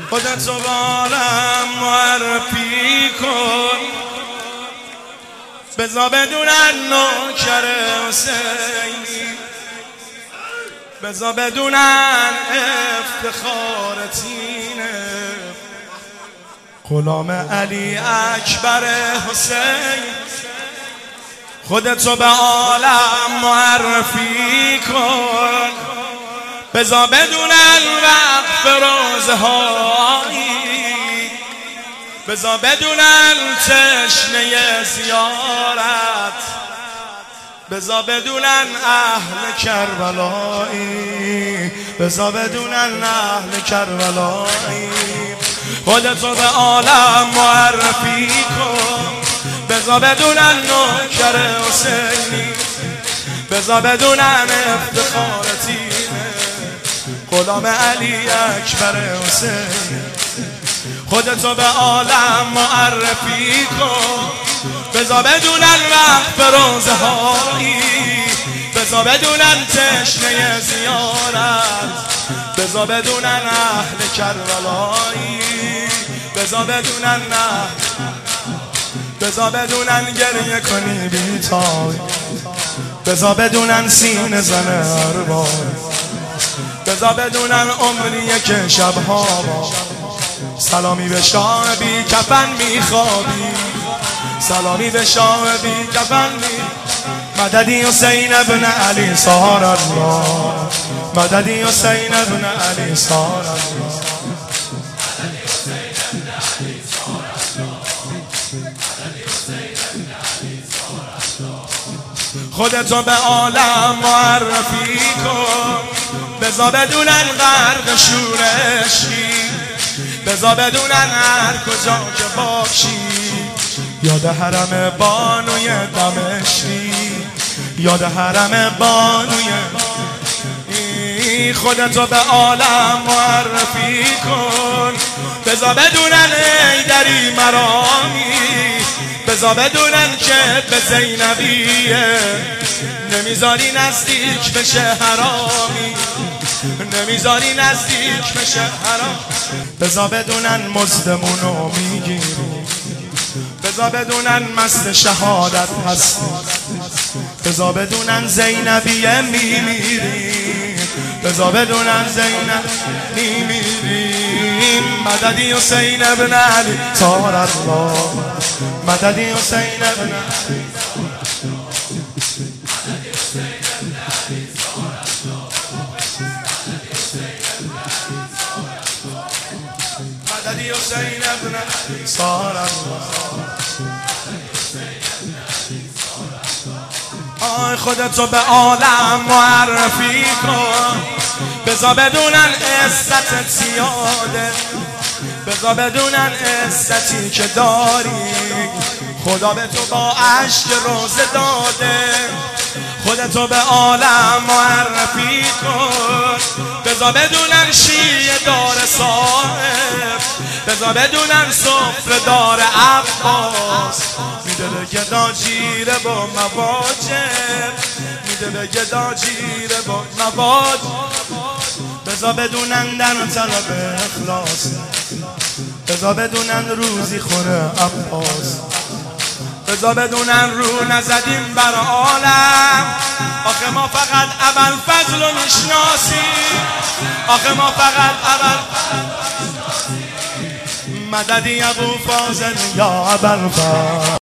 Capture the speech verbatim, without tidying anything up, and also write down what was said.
خودتو بارم معرفی کن، بزا بدونن نوکر حسینی، بزا بدونن افتخارتینه، غلام علی اکبر حسین. خودتو به عالم معرفی کن، بزا بدونن وقف روزهایی، بزا بدونن تشنه زیارت، بزا بدونن اهل کربلایی، بزا بدونن اهل کربلایی. خودتو به عالم معرفی کن، بزا بدونن نوکر حسینی، بزا بدونن افتخارتینه، غلام علی اکبر حسین. خودتو به عالم معرفی کن، بزا بدونن وقف روزهایی، بزا بدونن تشنه زیارت، بزا بدونن اهل کربلایی، بزا بدونن نه، بزا بدونن گریه کنی بیتای، بزا بدونن سینه زنه اربای، بزا بدونن عمریه که شبها با سلامی به شاه بی کفن میخوابی، سلامی به شاه بی کفن می. مددی حسین ابن علی سار الله، مددی حسین ابن علی سار الله. خودتو به عالم معرفی کن، بزا بدونن غرق شورشی، بزا بدونن هر کجا که باشی، یاد حرم بانوی دمشقی، یاد حرم بانوی. خودتو به عالم معرفی کن، بزا بدونن حیدری مرامی، بزا بدونن که به زینبیه نمیذاری نزدیک بشه حرامی، نمیذاری نزدیک بشه حرام. بزا بدونن مزدمونو میگیری، بزا بدونن مست شهادت هستی، بزا بدونن زینبیه میمیری، بزا بدونن زینب میمیری. مددی حسین ابن علی سار الله، مددی حسین ابن علی، مددی حسین ابن علی سار الله. آی خودتو به عالم معرفی کن، بزا بدونن عزتت زیاده، بزا بدونن عزتی که داری، خدا به تو با عشق روزه داده. خودتو به عالم معرفی کن، بزا بدونن شیعه دار صاحب، بزا بدونن سفره دار عباس، میده به گدا جیره با مواجب، میده به گدا جیره با مواجب. بزا بدونن در طلب اخلاص، بزا بدونن روزی خوره عباس، بزا بدونن رو نزدیم بر عالم. آخه ما فقط ابوالفضل رو میشناسیم، آخه ما فقط ابوالفضل. مددی ابوالفضل یا ابوالفضل.